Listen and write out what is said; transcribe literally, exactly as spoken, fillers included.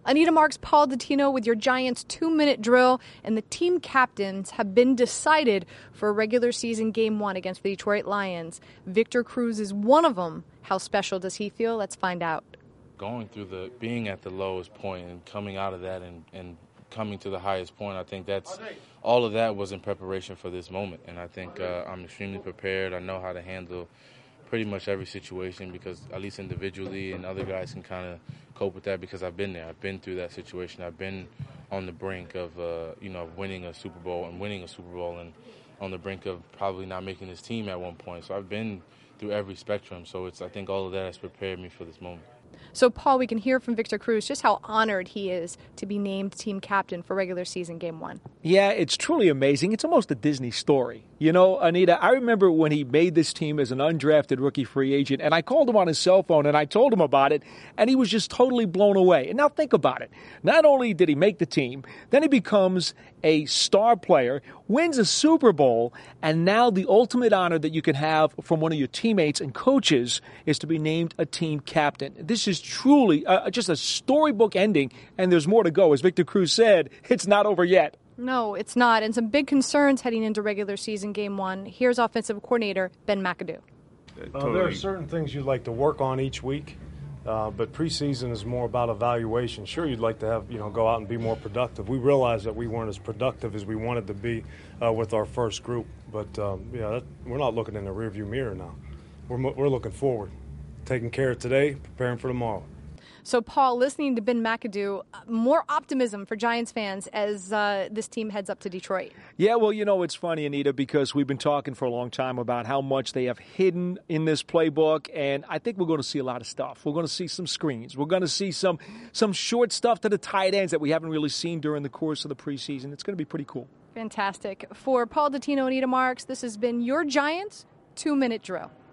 Anita Marks, Paul Dottino with your Giants two-minute drill, and the team captains have been decided for a regular season game one against the Detroit Lions. Victor Cruz is one of them. How special does he feel? Let's find out. Going through the, being at the lowest point and coming out of that and, and coming to the highest point, I think that's, all of that was in preparation for this moment. And I think uh, I'm extremely prepared. I know how to handle pretty much every situation because at least individually and other guys can kind of cope with that because I've been there. I've been through that situation. I've been on the brink of, uh, you know, winning a Super Bowl and winning a Super Bowl and on the brink of probably not making this team at one point. So I've been through every spectrum. So it's, I think all of that has prepared me for this moment. So, Paul, we can hear from Victor Cruz just how honored he is to be named team captain for regular season game one. Yeah, it's truly amazing. It's almost a Disney story. You know, Anita, I remember when he made this team as an undrafted rookie free agent, and I called him on his cell phone and I told him about it, and he was just totally blown away. And now think about it. Not only did he make the team, then he becomes a star player, wins a Super Bowl, and now the ultimate honor that you can have from one of your teammates and coaches is to be named a team captain. This is truly uh, just a storybook ending, and there's more to go. As Victor Cruz said, it's not over yet. No, it's not. And some big concerns heading into regular season game one. Here's offensive coordinator Ben McAdoo. Uh, there are certain things you'd like to work on each week, uh, but preseason is more about evaluation. Sure, you'd like to have, you know, go out and be more productive. We realized that we weren't as productive as we wanted to be uh, with our first group, but um, yeah, that, we're not looking in the rearview mirror now. We're, we're looking forward, taking care of today, preparing for tomorrow. So, Paul, listening to Ben McAdoo, more optimism for Giants fans as uh, this team heads up to Detroit. Yeah, well, you know, it's funny, Anita, because we've been talking for a long time about how much they have hidden in this playbook, and I think we're going to see a lot of stuff. We're going to see some screens. We're going to see some some short stuff to the tight ends that we haven't really seen during the course of the preseason. It's going to be pretty cool. Fantastic. For Paul Dottino and Anita Marks, this has been your Giants two-minute drill.